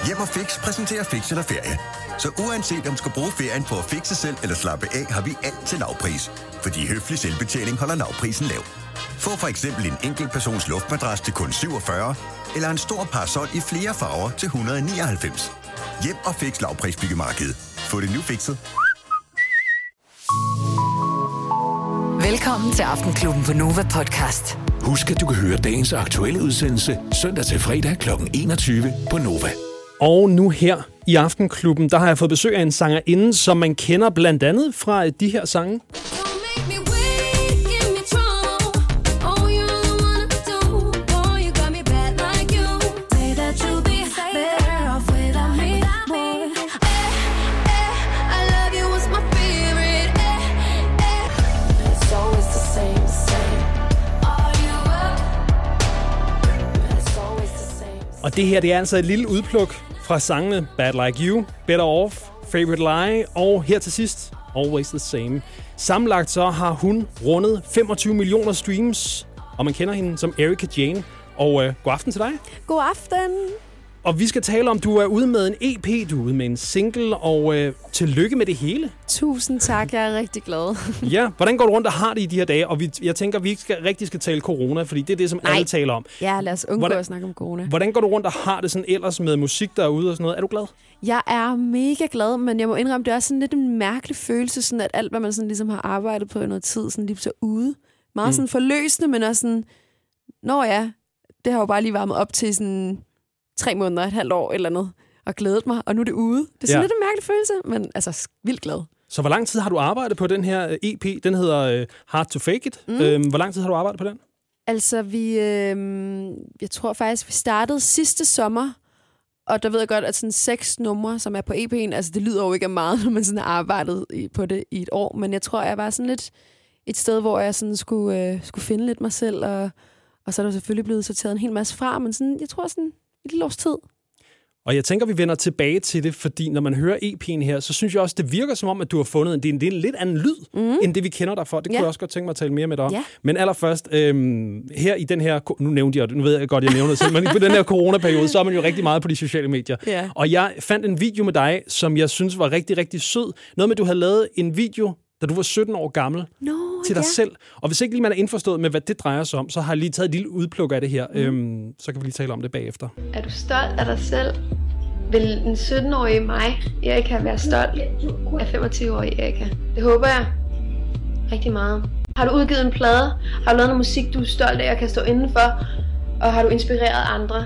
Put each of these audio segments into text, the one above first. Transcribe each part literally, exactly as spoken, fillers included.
Hjem og Fix præsenterer Fix eller Ferie. Så uanset om du skal bruge ferien på at fixe selv eller slappe af, har vi alt til lavpris. Fordi høflig selvbetjening holder lavprisen lav. Få for eksempel en enkelt persons luftmadras til kun syvogfyrre, eller en stor parasol i flere farver til et hundrede og nioghalvfems. Hjem og Fix lavprisbyggemarkedet. Få det nu fikset. Velkommen til Aftenklubben på Nova Podcast. Husk, at du kan høre dagens aktuelle udsendelse søndag til fredag kl. enogtyve på Nova. Og nu her i Aftenklubben, der har jeg fået besøg af en sangerinde, som man kender blandt andet fra de her sange. Og det her, det er altså et lille udpluk fra sangene Bad Like You, Better Off, Favorite Lie og her til sidst Always the Same. Sammenlagt så har hun rundet femogtyve millioner streams, og man kender hende som Erika Jayne. Og øh, god aften til dig. God aften. Og vi skal tale om, du er ude med en E P, du er ude med en single, og øh, tillykke med det hele. Tusind tak, jeg er rigtig glad. Ja, hvordan går du rundt og har det i de her dage? Og vi, jeg tænker, vi ikke skal, rigtig skal tale corona, fordi det er det, som Nej. alle taler om. Ja, lad os undgå hvordan, at snakke om corona. Hvordan går du rundt og har det sådan ellers med musik derude og sådan noget? Er du glad? Jeg er mega glad, men jeg må indrømme, det er også sådan lidt en mærkelig følelse, sådan at alt, hvad man sådan ligesom har arbejdet på i noget tid, sådan lige så ude. Meget mm. sådan forløsende, men også sådan, nå ja, det har jo bare lige varmet op til sådan tre måneder, et halvt år eller noget, og glædet mig, og nu er det ude. Det er sådan ja. lidt en mærkelig følelse, men altså vildt glad. Så hvor lang tid har du arbejdet på den her E P? Den hedder uh, Hard to Fake It. Mm. Øhm, hvor lang tid har du arbejdet på den? Altså, vi, øh, jeg tror faktisk, vi startede sidste sommer, og der ved jeg godt, at sådan seks numre, som er på E P'en, altså det lyder jo ikke af meget, når man sådan har arbejdet på det i et år, men jeg tror, jeg var sådan lidt et sted, hvor jeg sådan skulle, øh, skulle finde lidt mig selv, og, og så er der selvfølgelig blevet sorteret en hel masse fra, men sådan, jeg tror sådan et lille års tid. Og jeg tænker, vi vender tilbage til det, fordi når man hører E P'en her, så synes jeg også, det virker som om, at du har fundet en, det er en, det er en lidt anden lyd, mm. end det vi kender dig for. Det kunne ja. jeg også godt tænke mig at tale mere med dig om. Ja. Men allerførst, øhm, her i den her, nu nævnte jeg det, nu ved jeg godt, jeg nævner det selv, men på den her coronaperiode, så er man jo rigtig meget på de sociale medier. Ja. Og jeg fandt en video med dig, som jeg synes var rigtig, rigtig sød. Noget med, at du havde lavet en video, da du var sytten år gammel, no, til dig ja. selv. Og hvis ikke lige man er indforstået med, hvad det drejer sig om, så har jeg lige taget et lille udpluk af det her. Mm. Øhm, så kan vi lige tale om det bagefter. Er du stolt af dig selv? Vil den sytten-årige mig, Erika, være stolt af femogtyve-årige Erika? Det håber jeg rigtig meget. Har du udgivet en plade? Har du lavet noget musik, du er stolt af og kan stå indenfor? Og har du inspireret andre?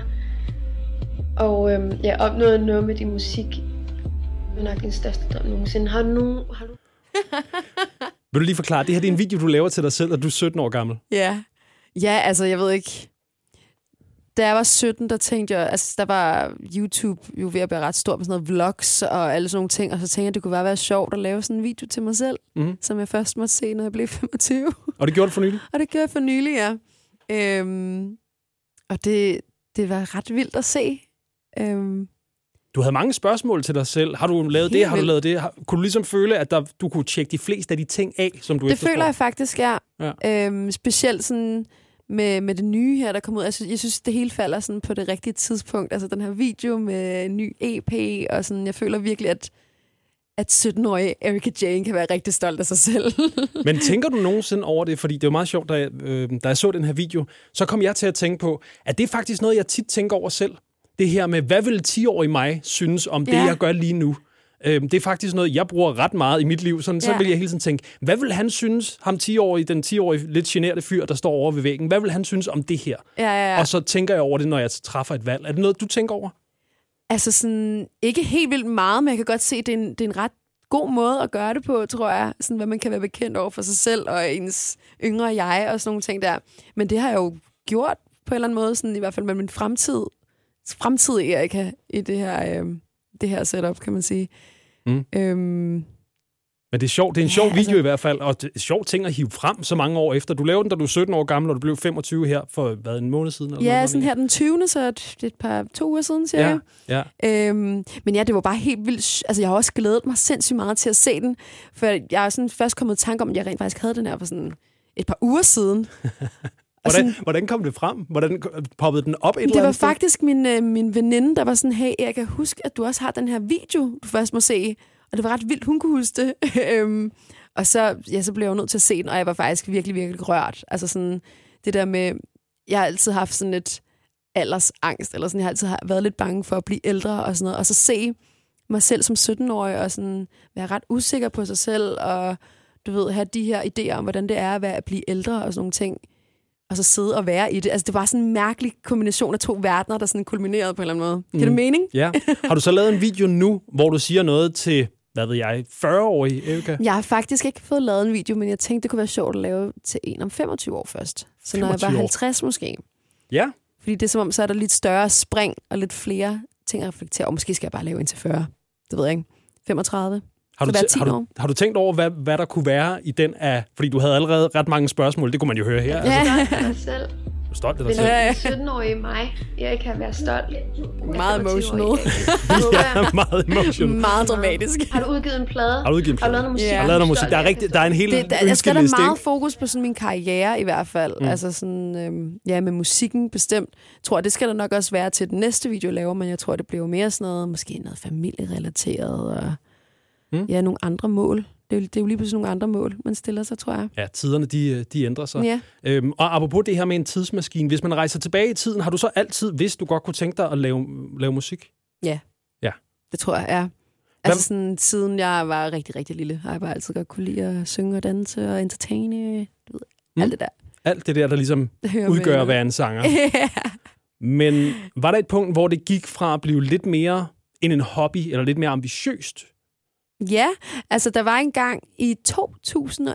Og øhm, jeg har opnået noget med din musik. Det er nok din største drøm nogensinde. Har du nogen... Har du... Vil du lige forklare, det her det er en video, du laver til dig selv, og du er sytten år gammel? Ja, ja altså jeg ved ikke... Da jeg var sytten, der tænkte jeg, altså der var YouTube jo ved at blive ret stor med sådan noget vlogs og alle sådan nogle ting, og så tænkte jeg, at det kunne bare være sjovt at lave sådan en video til mig selv, mm. som jeg først måtte se, når jeg blev femogtyve. Og det gjorde du for nylig? Og det gjorde jeg for nylig, ja. Øhm, og det, det var ret vildt at se. Øhm, Du havde mange spørgsmål til dig selv. Har du lavet det? Har du lavet det? Har, kunne du ligesom føle, at der, du kunne tjekke de fleste af de ting af, som du det efterspørger? Det føler jeg faktisk, ja. ja. Øhm, specielt sådan med, med det nye her, der kom ud. Altså, jeg synes, det hele falder sådan på det rigtige tidspunkt. Altså den her video med en ny E P, og sådan, jeg føler virkelig, at, at sytten-årige Erika Jayne kan være rigtig stolt af sig selv. Men tænker du nogensinde over det? Fordi det er jo meget sjovt, da jeg, øh, da jeg så den her video, så kom jeg til at tænke på, at det er faktisk noget, jeg tit tænker over selv. Det her med, hvad vil ti-årige mig synes om det, ja. jeg gør lige nu? Øhm, det er faktisk noget, jeg bruger ret meget i mit liv. Sådan, ja. Så vil jeg hele tiden tænke, hvad vil han synes, ham ti-årige, den ti-årige lidt generte fyr, der står over ved væggen, hvad vil han synes om det her? Ja, ja, ja. Og så tænker jeg over det, når jeg træffer et valg. Er det noget, du tænker over? Altså sådan, ikke helt vildt meget, men jeg kan godt se, at det er en, det er en ret god måde at gøre det på, tror jeg. Sådan, hvad man kan være bekendt over for sig selv og ens yngre jeg og sådan nogle ting der. Men det har jeg jo gjort på en eller anden måde, sådan, i hvert fald med min fremtid. fremtidige Erika i det her, øh, det her setup, kan man sige. Mm. Øhm, Men det er sjovt. Det er en ja, sjov video altså, i hvert fald, og det er en sjov ting at hive frem så mange år efter. Du lavede den, da du er sytten år gammel, og du blev femogtyve her for, hvad, en måned siden? Eller ja, noget, sådan her den tyvende, så et, et par, to uger siden, cirka. Ja, ja. Øhm, men ja, det var bare helt vildt. Altså, jeg har også glædet mig sindssygt meget til at se den, for jeg er sådan først kommet i tanke om, at jeg rent faktisk havde den her for sådan et par uger siden. Hvordan, sådan, hvordan kom det frem? Hvordan poppede den op et eller andet? Det var sted? faktisk min, øh, min veninde, der var sådan, hey, jeg kan huske, at du også har den her video, du først må se. Og det var ret vildt, hun kunne huske det. øhm, og så, ja, så blev jeg jo nødt til at se den, og jeg var faktisk virkelig, virkelig rørt. Altså sådan, det der med, jeg har altid haft sådan et aldersangst, eller sådan, jeg har altid været lidt bange for at blive ældre og sådan noget. Og så se mig selv som sytten-årig, og sådan være ret usikker på sig selv, og du ved, have de her idéer om, hvordan det er at, være, at blive ældre og sådan nogle ting. Og så sidde og være i det. Altså, det var sådan en mærkelig kombination af to verdener, der sådan kulminerede på en eller anden måde. Giver mm. det mening? Ja. Har du så lavet en video nu, hvor du siger noget til, hvad ved jeg, fyrre-årige Evica? Jeg har faktisk ikke fået lavet en video, men jeg tænkte, det kunne være sjovt at lave til en om femogtyve år først. Så når jeg var halvtreds måske. Ja. Fordi det er som om, så er der lidt større spring og lidt flere ting at reflektere. Og måske skal jeg bare lave en til fyrre. Det ved jeg ikke. femogtredive. Har du, t- har, du, har du tænkt over, hvad, hvad der kunne være i den af... Fordi du havde allerede ret mange spørgsmål. Det kunne man jo høre her. Ja. Altså. Stolt af dig selv. Stolt af dig selv. Ja, ja. sytten-årige mig. Jeg kan være stolt. Meget emotional. Ja, meget emotional. Meget dramatisk. Har du udgivet en plade? Har du udgivet en plade? Har du lavet noget musik? Ja. Har du lavet noget musik? Der er, rigtig, der er en hel det, der, jeg skal da liste, meget ikke? fokus på sådan min karriere i hvert fald. Mm. Altså sådan, øhm, ja, med musikken bestemt. Jeg tror, det skal der nok også være til den næste video, jeg laver, men jeg tror, det bliver mere sådan noget, måske noget familierelateret og mm. ja, nogle andre mål. Det er, jo, det er jo lige pludselig nogle andre mål, man stiller sig, tror jeg. Ja, tiderne, de, de ændrer sig. Ja. Øhm, og apropos det her med en tidsmaskine, hvis man rejser tilbage i tiden, har du så altid vidst, du godt kunne tænke dig at lave, lave musik? Ja. Ja. Det tror jeg, ja. Altså sådan, siden jeg var rigtig, rigtig lille, har jeg bare altid godt kunne lide at synge og danse og entertaine, du ved, mm. alt det der. Alt det der, der ligesom udgør med. At være en sanger. Ja. Men var der et punkt, hvor det gik fra at blive lidt mere end en hobby, eller lidt mere ambitiøst? Ja, altså der var en gang i to tusind og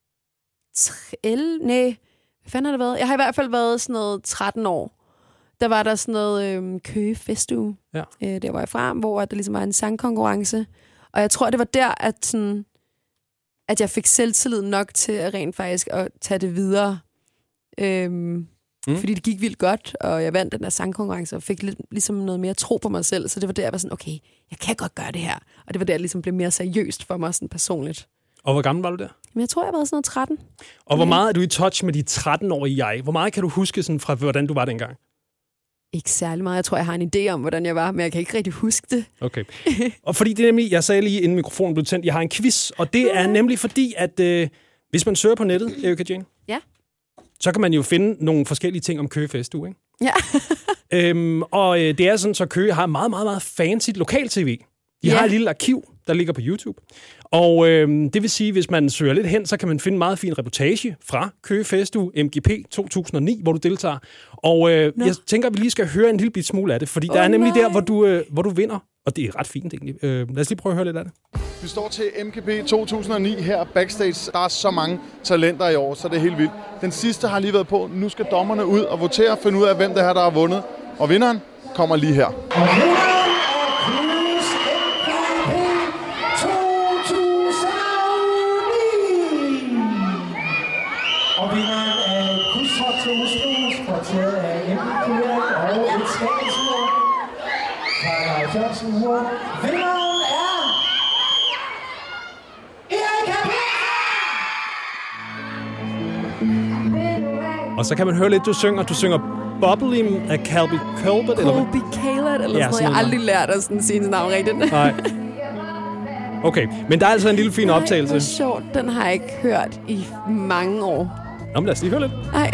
elleve, nej, hvad fanden har det været? Jeg har i hvert fald været sådan noget tretten år. Der var der sådan noget øhm, Køge Festuge, ja. øh, der var jeg fra, hvor der ligesom var en sangkonkurrence. Og jeg tror, det var der, at, sådan, at jeg fik selvtillid nok til at rent faktisk at tage det videre. Øhm, Mm. Fordi det gik vildt godt, og jeg vandt den der sangkonkurrence, og fik lidt, ligesom noget mere tro på mig selv. Så det var der, jeg var sådan, okay, jeg kan godt gøre det her. Og det var der, jeg ligesom blev mere seriøst for mig sådan personligt. Og hvor gammel var du der? Men jeg tror, jeg var sådan noget tretten. Og hvor meget er du i touch med de tretten-årige jeg? Hvor meget kan du huske sådan fra, hvordan du var dengang? Ikke særlig meget. Jeg tror, jeg har en idé om, hvordan jeg var, men jeg kan ikke rigtig huske det. Okay. Og fordi det er nemlig, jeg sagde lige inden mikrofonen blev tændt, jeg har en quiz, og det er nemlig fordi, at øh, hvis man søger på nettet, Evica Jane, ja. så kan man jo finde nogle forskellige ting om Køge Festuge, ikke? Ja. øhm, og øh, det er sådan, så Køge har meget, meget, meget fancy lokal-tv. De ja. har et lille arkiv, der ligger på YouTube. Og øh, det vil sige, hvis man søger lidt hen, så kan man finde en meget fin reportage fra Køge Festuge M G P to tusind og ni, hvor du deltager. Og øh, jeg tænker, at vi lige skal høre en lille bit smule af det, fordi oh, der er nemlig nej. der, hvor du, øh, hvor du vinder. Og det er ret fint, egentlig. Øh, lad os lige prøve at høre lidt af det. Vi står til M G P to tusind og ni her backstage. Der er så mange talenter i år, så det er helt vildt. Den sidste har lige været på. Nu skal dommerne ud og votere og finde ud af, hvem det her, der har vundet. Og vinderen kommer lige her. Og vinderen af et krydstogt til Oslo, sponsoreret af Emmelkøren og et skabelsur fra halvfjerds uger. Vinderen er Erika Petersen! Og så kan man høre lidt, du synger. Du synger Bubbly af Calby Colbert. Colby Calbert, eller ja, sådan noget. Jeg har aldrig lært at sådan sige hans navn rigtigt. Nej. Okay, men der er altså en lille fin optagelse. Nej, det er sjovt. Den har jeg ikke hørt i mange år. Nå, men lad os lige høre lidt. Nej.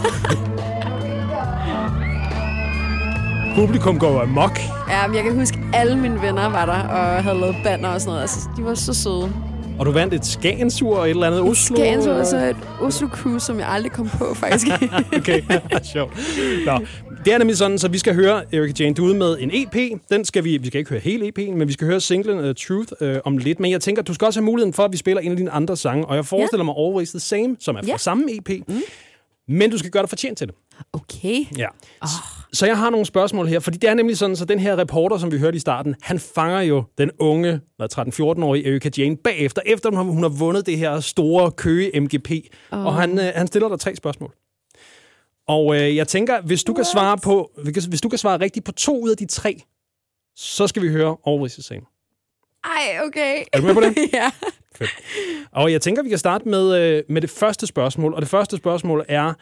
Publikum går amok. Ja, men jeg kan huske, at alle mine venner var der og havde lavet banner og sådan noget. Altså, de var så søde. Og du vandt et Skagensur og et eller andet Oslo? Skagensur og så et Oslo Cruise, som jeg aldrig kom på, faktisk. Okay, sjovt. Nå, det er nemlig sådan, så vi skal høre Erika Jane, du er ude med en E P. Den skal vi, vi skal ikke høre hele E P'en, men vi skal høre singlen uh, Truth uh, om lidt. Men jeg tænker, du skal også have muligheden for, at vi spiller en af dine andre sange. Og jeg forestiller ja. mig Always the Same, som er fra ja. samme E P. Mm. Men du skal gøre dig fortjent til det. Okay. Ja. Oh. Så jeg har nogle spørgsmål her, fordi det er nemlig sådan, så den her reporter, som vi hørte i starten, han fanger jo den unge, tretten-fjorten-årige Erika Jane bagefter, efter hun har vundet det her store Køge M G P. Oh. Og han, øh, han stiller dig tre spørgsmål. Og øh, jeg tænker, hvis du What? kan svare på, hvis du kan svare rigtigt på to ud af de tre, så skal vi høre Always the Same. Ej, okay. Er du med på det? Ja. Fedt. Og jeg tænker, vi kan starte med, øh, med det første spørgsmål. Og det første spørgsmål er,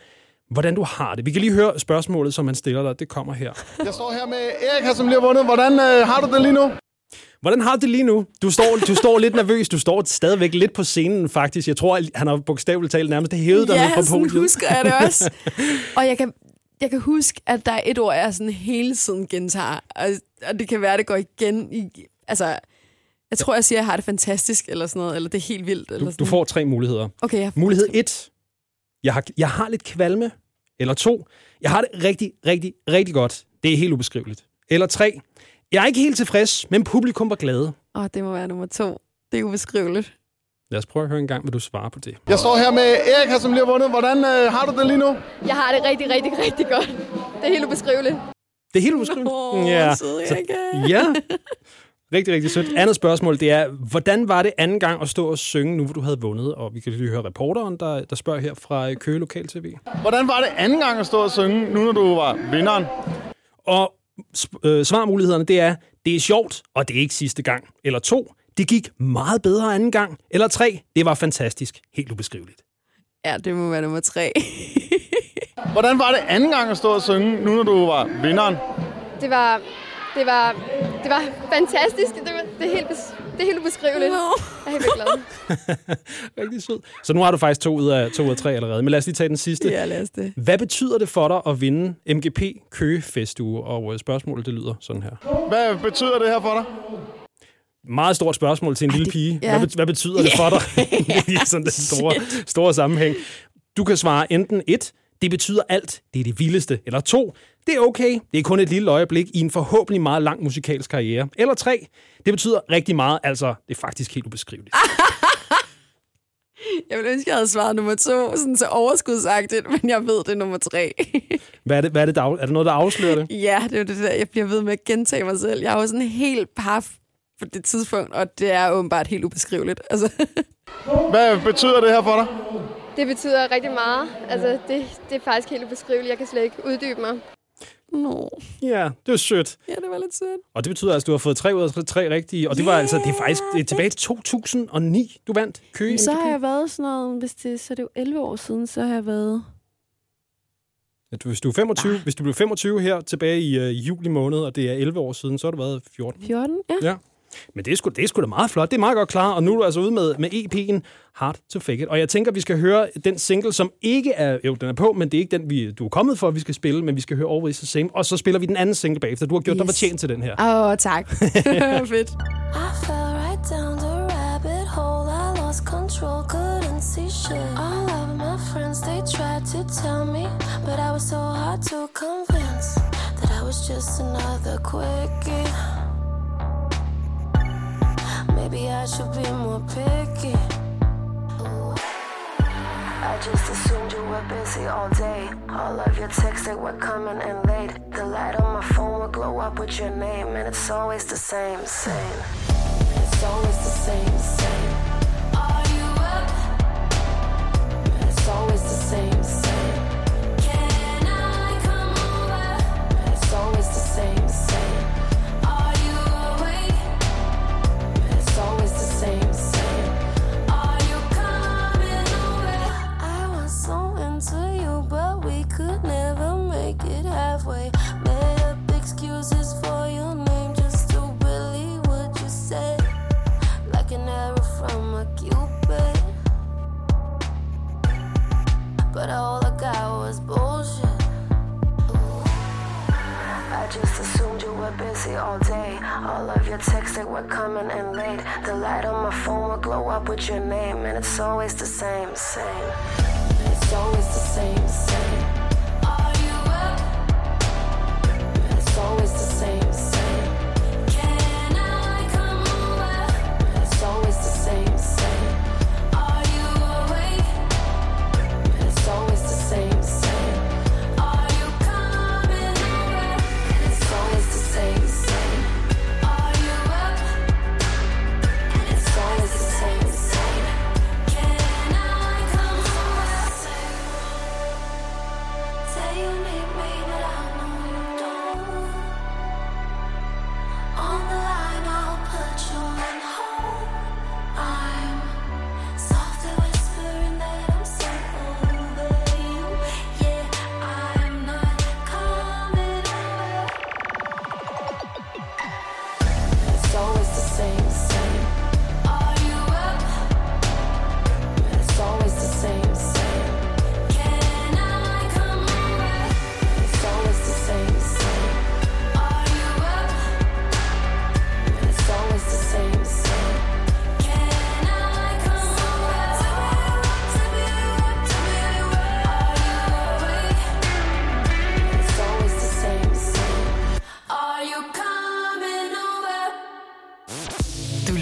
hvordan du har det. Vi kan lige høre spørgsmålet, som han stiller dig. Det kommer her. Jeg står her med Erik, her, som lige har vundet. Hvordan øh, har du det lige nu? Hvordan har du det lige nu? Du står, du står lidt nervøs. Du står stadigvæk lidt på scenen, faktisk. Jeg tror, han har bogstaveligt talt nærmest hævet dig ja, ned på podiet. Ja, husker jeg det også. Og jeg kan, jeg kan huske, at der er et ord, jeg sådan hele tiden gentager. Og, og det kan være, det går igen i... Altså, jeg tror, jeg siger, at jeg har det fantastisk, eller sådan noget, eller det er helt vildt. Eller du, sådan. du får tre muligheder. Okay, Mulighed et. Jeg har, jeg har lidt kvalme. Eller to. Jeg har det rigtig, rigtig, rigtig godt. Det er helt ubeskriveligt. Eller tre. Jeg er ikke helt tilfreds, men publikum var glade. Åh, oh, det må være nummer to. Det er ubeskriveligt. Lad os prøve at høre en gang, hvad du svarer på det. Jeg står her med Erik, her, som lige har vundet. Hvordan øh, har du det lige nu? Jeg har det rigtig, rigtig, rigtig godt. Det er helt ubeskriveligt. Det er helt ubeskriveligt? Åh, oh, ja. sød Erik. Ja. Rigtig, rigtig sødt. Andet spørgsmål, det er, hvordan var det anden gang at stå og synge, nu hvor du havde vundet? Og vi kan lige høre reporteren, der, der spørger her fra Køge Lokal T V. Hvordan var det anden gang at stå og synge, nu når du var vinderen? Og øh, svarmulighederne, det er, det er sjovt, og det er ikke sidste gang. Eller to, det gik meget bedre anden gang. Eller tre, det var fantastisk. Helt ubeskriveligt. Ja, det må være nummer tre. Hvordan var det anden gang at stå og synge, nu når du var vinderen? Det var... Det var, det var fantastisk. Det, var, det, er helt, det er helt ubeskriveligt. No. Jeg er helt glad. Rigtig sød. Så nu har du faktisk to ud af, to ud af tre allerede. Men lad os lige tage den sidste. Ja, lad os det. Hvad betyder det for dig at vinde M G P Køge Festuge? Og spørgsmålet, det lyder sådan her. Hvad betyder det her for dig? Meget stort spørgsmål til en Ej, lille pige. Ja. Hvad, hvad betyder yeah. det for dig? I sådan den store, store sammenhæng. Du kan svare enten et, det betyder alt, det er det vildeste. Eller to, det er okay, det er kun et lille øjeblik i en forhåbentlig meget lang musikalsk karriere. Eller tre, det betyder rigtig meget, altså det er faktisk helt ubeskriveligt. Jeg ville ønske, jeg havde svaret nummer to, sådan så overskudsagtigt, men jeg ved, det er nummer tre. Hvad er det, hvad er det der, er det noget, der afslører det? Ja, det er det der, jeg bliver ved med at gentage mig selv. Jeg er jo sådan helt paf på det tidspunkt, og det er åbenbart helt ubeskriveligt. Altså. Hvad betyder det her for dig? Det betyder rigtig meget. Altså, det, det er faktisk helt ubeskriveligt. Jeg kan slet ikke uddybe mig. Nå. Ja, det er sødt. Ja, det var lidt sødt. Og det betyder altså, at du har fået tre ud af tre rigtige. Og det var yeah, altså, det er faktisk det er tilbage til to tusind og ni, du vandt Køge. Så har jeg været sådan noget, hvis det, så er det jo elleve år siden, så har jeg været... Hvis du er femogtyve, ah. hvis du blev femogtyve her tilbage i uh, juli måned, og det er elleve år siden, så har du været fjorten. fjorten, ja. Ja. Men det er, sgu, det er sgu da meget flot. Det er meget godt klar, og nu er du altså ude med, med E P'en Hard to Fake It. Og jeg tænker, vi skal høre den single, som ikke er... Jo, den er på, men det er ikke den, vi, du er kommet for, at vi skal spille, men vi skal høre Always the Same. Og så spiller vi den anden single bagefter. Du har gjort yes. dig fortjent til den her. Åh, oh, tak. Fedt. I fell right down the rabbit hole. I lost control, couldn't see shit. All of my friends, they tried to tell me, but I was so hard to convince that I was just another quickie. Maybe I should be more picky. I just assumed you were busy all day. All of your texts, they were coming in late. The light on my phone would glow up with your name, and it's always the same, same. It's always the same, same. Are you up? And it's always the same, same. Can I come over? And it's always the same, same. Are you awake? And it's always the same, same. Are you coming over? I was so into you, but we could never make it halfway. Made up excuses for your name just to believe what you said. Like an arrow from a cupid. But all I got was bullshit. I just assumed you were busy all day. All of your texts, they were coming in late. The light on my phone would glow up with your name, and it's always the same, same. It's always the same, same. Are you up? And it's always the same, same. Can I come over? And it's always the same, same. Are you awake? And it's always the same, same. Are you coming over? And it's always the same, same. Are you up? And it's always the same, same. Can I come over?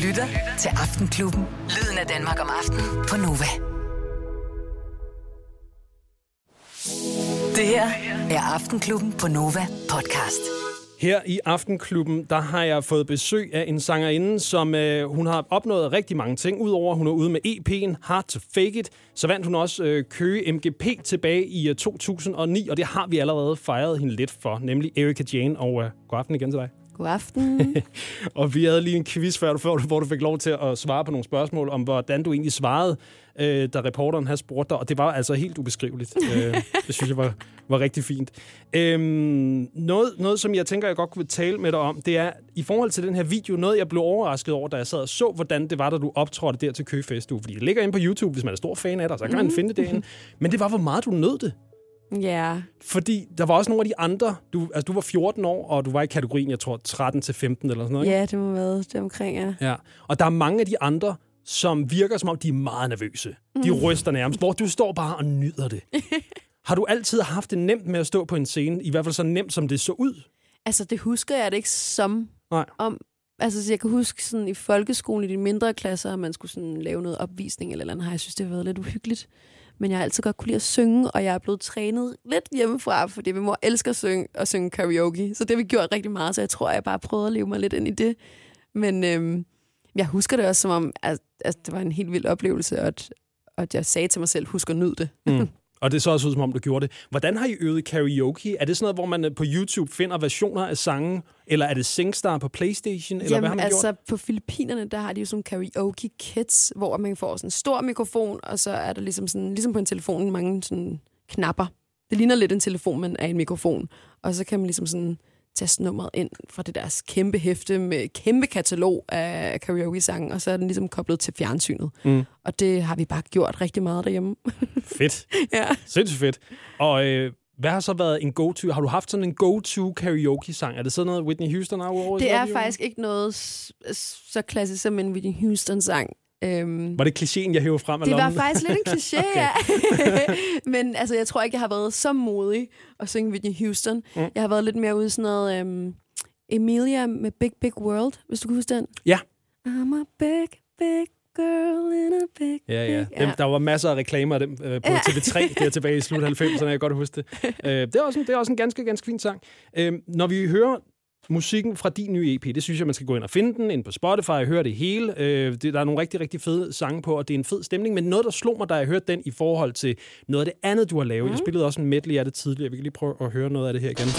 lytter til Aftenklubben. Lyden af Danmark om aftenen på Nova. Det her er Aftenklubben på Nova podcast. Her i Aftenklubben, der har jeg fået besøg af en sangerinde, som øh, hun har opnået rigtig mange ting. Udover at hun er ude med E P'en Hard to Fake It, så vandt hun også øh, Køge M G P tilbage i uh, to tusind og ni, og det har vi allerede fejret hende lidt for, nemlig Erika Jane. Og uh, god aften igen til dig. God aften. Og vi havde lige en quiz før, hvor du fik lov til at svare på nogle spørgsmål om, hvordan du egentlig svarede, øh, da reporteren havde spurgt dig, og det var altså helt ubeskriveligt. øh, det synes jeg var, var rigtig fint. Øhm, noget, noget, som jeg tænker, jeg godt kunne tale med dig om, det er, i forhold til den her video, noget jeg blev overrasket over, da jeg sad og så, hvordan det var, da du optrådte der til Køge Festuge. Fordi det ligger inde på YouTube, hvis man er stor fan af dig, så kan man mm. finde det derinde. Men det var, hvor meget du nød det. Ja. Yeah. Fordi der var også nogle af de andre, du, altså du var fjorten år, og du var i kategorien, jeg tror, tretten til femten eller sådan noget, ikke? Ja, det må være det omkring, ja. Ja. Og der er mange af de andre, som virker som om, de er meget nervøse. De mm. ryster nærmest, hvor du står bare og nyder det. Har du altid haft det nemt med at stå på en scene? I hvert fald så nemt, som det så ud? Altså, det husker jeg det ikke som Nej. om. Altså, jeg kan huske sådan i folkeskolen, i de mindre klasser, at man skulle sådan lave noget opvisning eller andet, har jeg synes, det har været lidt uhyggeligt. Men jeg har altid godt kunne lide at synge, og jeg er blevet trænet lidt hjemmefra, fordi min mor elsker at synge, at synge karaoke. Så det har vi gjort rigtig meget, så jeg tror, jeg bare prøvede at leve mig lidt ind i det. Men øhm, jeg husker det også som om, at, at det var en helt vild oplevelse, og at, at jeg sagde til mig selv, husk at nyde det. Mm. Og det så også ud, som om du gjorde det. Hvordan har I øvet karaoke? Er det sådan noget, hvor man på YouTube finder versioner af sange, eller er det SingStar på PlayStation? Eller Jamen, hvad har man altså gjort? på Filippinerne, der har de jo sådan karaoke kits, hvor man får sådan en stor mikrofon, og så er der ligesom, sådan, ligesom på en telefon mange sådan knapper. Det ligner lidt en telefon, men er en mikrofon. Og så kan man ligesom sådan taste nummeret ind fra det deres kæmpe hæfte med kæmpe katalog af karaoke-sange, og så er den ligesom koblet til fjernsynet. Mm. Og det har vi bare gjort rigtig meget derhjemme. Fedt. Ja. Sindssygt fedt. Og øh, hvad har så været en go-to? Har du haft sådan en go-to karaoke-sang? Er det sådan noget Whitney Houston har over? Det er faktisk ikke noget så klassisk som en Whitney Houston-sang. Øhm, var det klichéen, jeg hæver frem af det lommen? Det var faktisk lidt en kliché, okay. Ja. Men altså, jeg tror ikke, jeg har været så modig at synge Whitney Houston. Mm. Jeg har været lidt mere ude i sådan noget øhm, Emilia med Big Big World, hvis du kan huske den. Ja. I'm a big, big girl in a big, ja, ja. Dem, ja. Der var masser af reklamer af dem øh, på T V tre, der tilbage i slut halvfemserne, jeg kan godt huske det. Øh, det, er også en, det er også en ganske, ganske fin sang. Øh, når vi hører musikken fra din nye E P, det synes jeg, man skal gå ind og finde den, ind på Spotify og høre det hele. Øh, det, der er nogle rigtig, rigtig fede sange på, og det er en fed stemning, men noget, der slog mig, da jeg hørte den i forhold til noget af det andet, du har lavet. Mm. Jeg spillede også en medley af det tidligere. Vi kan lige prøve at høre noget af det her igen.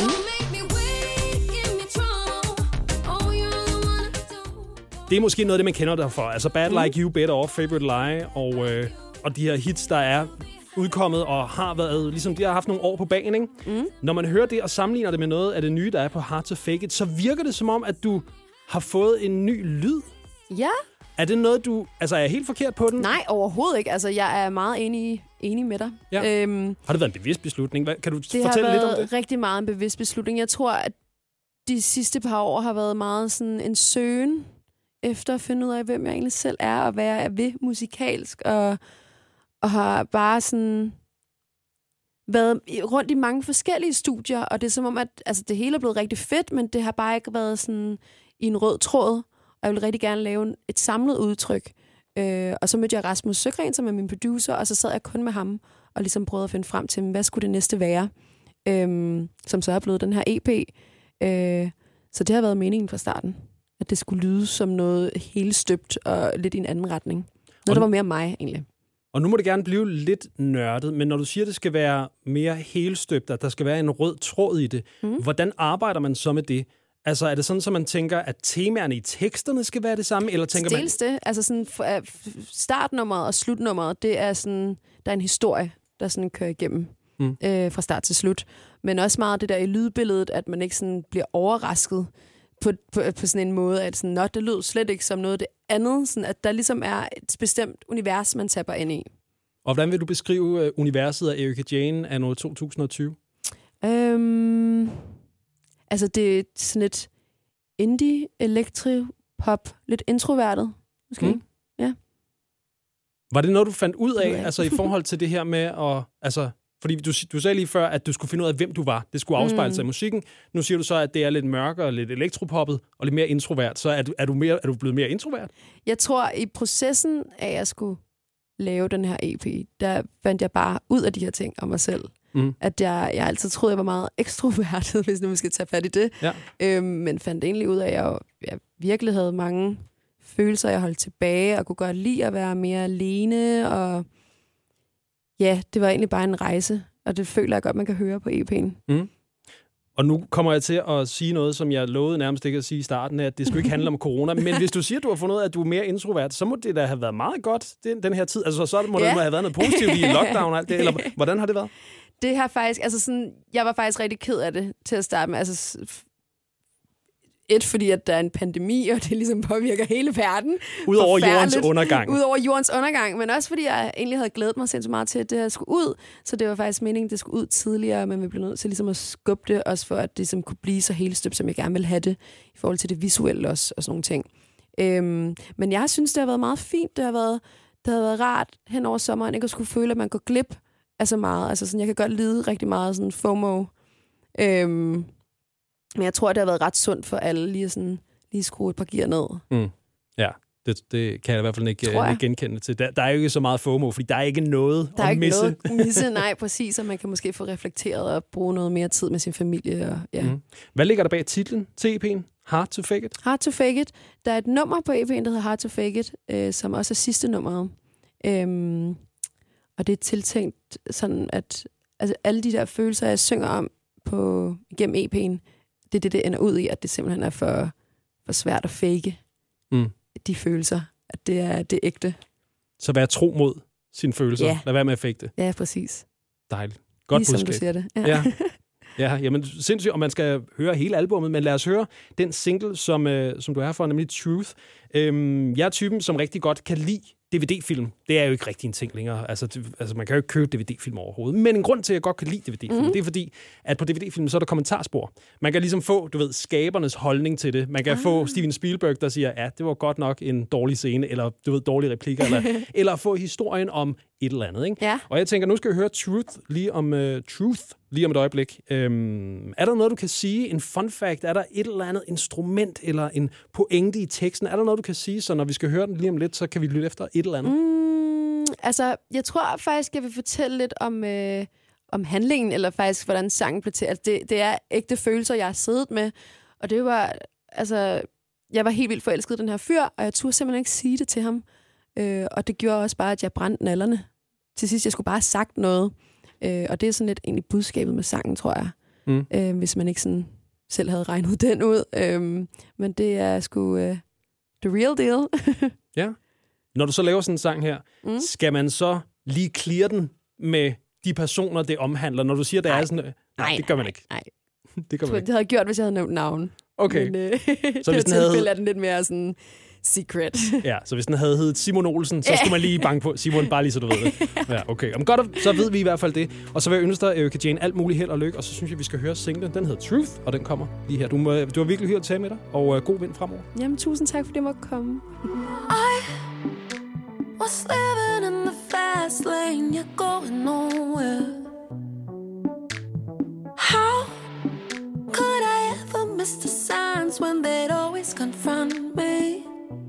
Det er måske noget af det, man kender dig for. Altså Bad Like You, Better Off, Favorite Lie, og, øh, og de her hits, der er udkommet og har været, ligesom de har haft nogle år på banen, ikke? Mm. Når man hører det og sammenligner det med noget af det nye, der er på Hard to Fake It, så virker det som om, at du har fået en ny lyd. Ja. Er det noget, du... Altså, er jeg helt forkert på den? Nej, overhovedet ikke. Altså, jeg er meget enig, enig med dig. Ja. Øhm, har det været en bevidst beslutning? Hvad, kan du det fortælle lidt om det? Det har været rigtig meget en bevidst beslutning. Jeg tror, at de sidste par år har været meget sådan en søgen efter at finde ud af, hvem jeg egentlig selv er, og hvad jeg er ved musikalsk, og, og har bare sådan været rundt i mange forskellige studier, og det er som om, at altså, det hele er blevet rigtig fedt, men det har bare ikke været sådan i en rød tråd, og jeg vil rigtig gerne lave et samlet udtryk. Øh, og så mødte jeg Rasmus Søgren, som er min producer, og så sad jeg kun med ham, og ligesom prøvede at finde frem til, hvad skulle det næste være, øh, som så er blevet den her E P. Øh, så det har været meningen fra starten, at det skulle lyde som noget helt støbt og lidt i en anden retning. Noget, der var mere mig, egentlig. Og nu må det gerne blive lidt nørdet, men når du siger, at det skal være mere helstøbt, at der skal være en rød tråd i det, mm. hvordan arbejder man så med det? Altså, er det sådan, så man tænker, at temaerne i teksterne skal være det samme, eller tænker man... Dels det. Altså, sådan, startnummeret og slutnummeret, det er sådan... Der er en historie, der sådan kører igennem mm. øh, fra start til slut. Men også meget det der i lydbilledet, at man ikke sådan bliver overrasket på, på, på sådan en måde, at sådan, det lød slet ikke som noget af det andet. Sådan, at der ligesom er et bestemt univers, man tapper ind i. Og hvordan vil du beskrive uh, universet af Erika Jane anno to tusind og tyve? Øhm, altså, det er sådan lidt indie, elektro, pop, lidt introvertet, måske. Mm. Ja. Var det noget, du fandt ud af, altså i forhold til det her med at... Altså, Fordi du, du sagde lige før, at du skulle finde ud af, hvem du var. Det skulle afspejle mm. sig i musikken. Nu siger du så, at det er lidt mørkere, lidt elektropoppet og lidt mere introvert. Så er du, er du, mere, er du blevet mere introvert? Jeg tror, i processen af, at jeg skulle lave den her E P, der fandt jeg bare ud af de her ting om mig selv. Mm. At jeg, jeg altid troede, jeg var meget ekstrovertet, hvis nu vi skal tage fat i det. Ja. Øhm, men fandt egentlig ud af, at jeg, jeg virkelig havde mange følelser, jeg holdt tilbage, og kunne godt lide at være mere alene. Og ja, det var egentlig bare en rejse, og det føler jeg godt, man kan høre på E P'en. Mm. Og nu kommer jeg til at sige noget, som jeg lovede nærmest ikke at sige i starten, at det skulle ikke handle om corona. Men hvis du siger, at du har fundet ud af, at du er mere introvert, så må det da have været meget godt den, den her tid. Altså, så må ja. det have været noget positivt i lockdown og alt det. Eller hvordan har det været? Det har faktisk, altså sådan, jeg var faktisk rigtig ked af det til at starte med. Altså, et, fordi at der er en pandemi, og det ligesom påvirker hele verden. Udover jordens undergang. Udover jordens undergang, men også fordi jeg egentlig havde glædet mig sindssygt meget til, at det her skulle ud. Så det var faktisk meningen, at det skulle ud tidligere, men vi blev nødt til ligesom at skubbe det, også for at det ligesom kunne blive så hele støbt, som jeg gerne ville have det, i forhold til det visuelle også, og sådan nogle ting. Øhm, men jeg synes, det har været meget fint. Det har været, det har været rart hen over sommeren, ikke at skulle føle, at man går glip af så meget. Altså sådan, jeg kan godt lide rigtig meget sådan FOMO. Øhm, Men jeg tror, det har været ret sundt for alle lige at sådan, lige skrue et par gear ned. Mm. Ja, det, det kan jeg i hvert fald ikke, ikke genkende til. Der, der er jo ikke så meget FOMO, fordi der er ikke noget der er at ikke misse. Noget at misse, nej, præcis. Og man kan måske få reflekteret og bruge noget mere tid med sin familie. Og, ja. mm. Hvad ligger der bag titlen til E P'en? Hard to Fake It? Hard to Fake It. Der er et nummer på E P'en, der hedder Hard to Fake It, øh, som også er sidste nummeret. Øhm, og det er tiltænkt sådan, at altså, alle de der følelser, jeg synger om på, igennem E P'en, det er det, det ender ud i, at det simpelthen er for, for svært at fake mm. de følelser. At det er det ægte. Så vær tro mod sine følelser. Ja. Lad være med at fake det. Ja, præcis. Dejligt. Godt ligesom budskab. Du siger det. Ja. ja. Ja, jamen sindssygt, og man skal høre hele albummet, men lad os høre den single, som, øh, som du er for, nemlig Truth. Øhm, jeg er typen, som rigtig godt kan lide D V D-film. Det er jo ikke rigtig en ting længere. Altså, det, altså man kan jo ikke købe D V D-film overhovedet. Men en grund til, at jeg godt kan lide D V D-film, mm-hmm. det er fordi, at på D V D-film, så er der kommentarspor. Man kan ligesom få, du ved, skabernes holdning til det. Man kan ah. få Steven Spielberg, der siger, ja, det var godt nok en dårlig scene, eller du ved, dårlige replikker, eller, eller få historien om et eller andet, ikke? Ja. Og jeg tænker, nu skal vi høre Truth lige om, uh, Truth lige om et øjeblik. Øhm, er der noget, du kan sige? En fun fact? Er der et eller andet instrument, eller en pointe i teksten? Er der noget, du kan sige, så når vi skal høre den lige om lidt, så kan vi lytte efter et eller andet? Mm, altså, jeg tror faktisk, jeg vil fortælle lidt om, øh, om handlingen, eller faktisk, hvordan sangen blev til. Altså, det, det er ægte følelser, jeg har siddet med, og det var, altså, jeg var helt vildt forelsket i den her fyr, og jeg turde simpelthen ikke sige det til ham. Øh, og det gjorde også bare, at jeg brændte nallerne. Til sidst, jeg skulle bare have sagt noget. Øh, og det er sådan lidt egentlig budskabet med sangen, tror jeg. Mm. Øh, hvis man ikke sådan selv havde regnet den ud. Øh, men det er sgu uh, the real deal. Ja. Når du så laver sådan en sang her, mm. skal man så lige clear den med de personer, det omhandler? Når du siger, det er sådan... Nej, nej, det gør man ikke. Nej, det gør man ikke. Det havde jeg gjort, hvis jeg havde nævnt navn. Okay. Men øh, så hvis den havde... er den lidt mere sådan... secret. Ja, så hvis den havde heddet Simon Olsen, så skulle man lige banke på Simon, bare lige så du ved det. Ja, okay. Om godt, så ved vi i hvert fald det. Og så vil jeg ønske dig, Erika Jane, alt muligt held og lykke, og så synes jeg, vi skal høre singlen. Den hedder Truth, og den kommer lige her. Du, må, du har virkelig hyret at tage med dig, og uh, god vind fremover. Jamen, tusind tak, fordi jeg måtte komme. I was living in the fast lane, you're going nowhere. How could I ever miss the signs when they'd always confront me?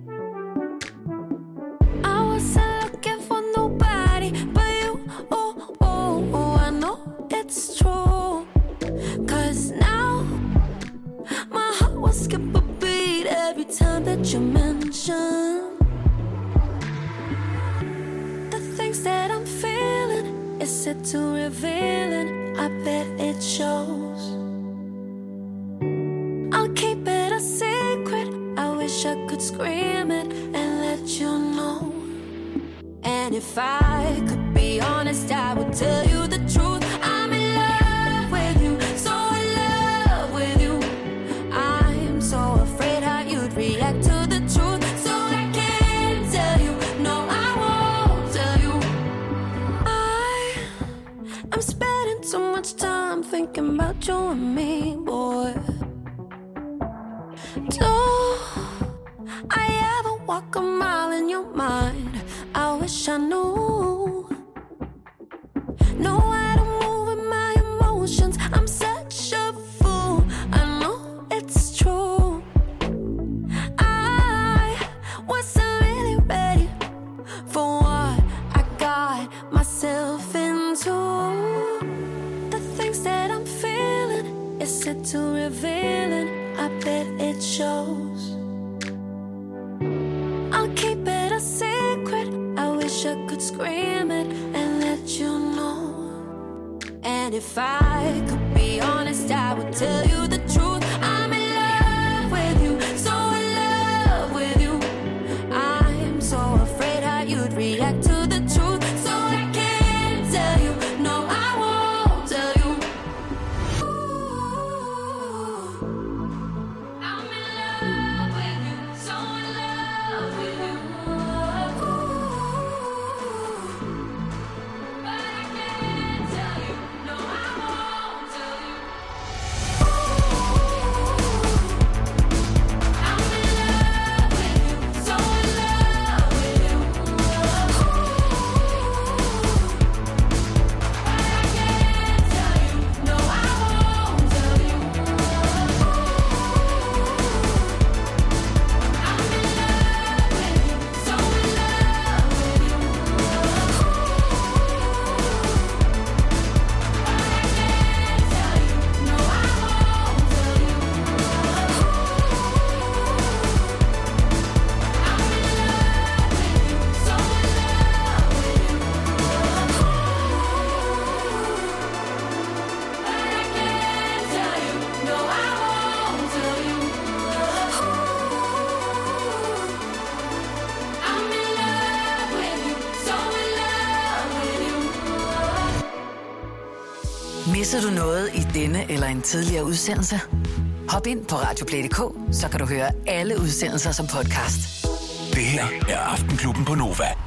Looking for nobody but you. Oh, oh, oh, I know it's true. Cause now my heart will skip a beat every time that you mention the things that I'm feeling. Is it too revealing? I bet it shows. I'll keep it a secret. I wish I could scream it and let you know. And if I could be honest, I would tell you the truth. I'm in love with you, so in love with you. I'm so afraid how you'd react to the truth, so I can't tell you. No, I won't tell you. I, I'm spending too much time thinking about you and me, boy. Do I ever walk a mile in your mind? I wish I knew. No, I don't Was I really ready for what I got myself into? The things that I'm feeling, is it too revealing? I bet it shows. I'll keep it a secret. I wish I could scream it and let you know. And if I could be honest, I would tell you the truth. I'm in love with you, so in love with you. I'm so afraid how you'd react to the truth, so I can't tell you. No, I won't tell you. I'm in love with you, so in love with you. But I can't tell you. No, I won't tell you. I'm in love with you, so in love with you. But I can't tell you. No, I won't tell you. I'm in love with you, so in love with you. No, I won't tell you. I'm in love with you, so in love with you. But I can't tell you. No, I won't tell you. I'm in love with you, so in love with you. Misser du noget i denne eller en tidligere udsendelse? Hop ind på radioplay punktum d k, så kan du høre alle udsendelser som podcast. Det her er Aftenklubben på Nova.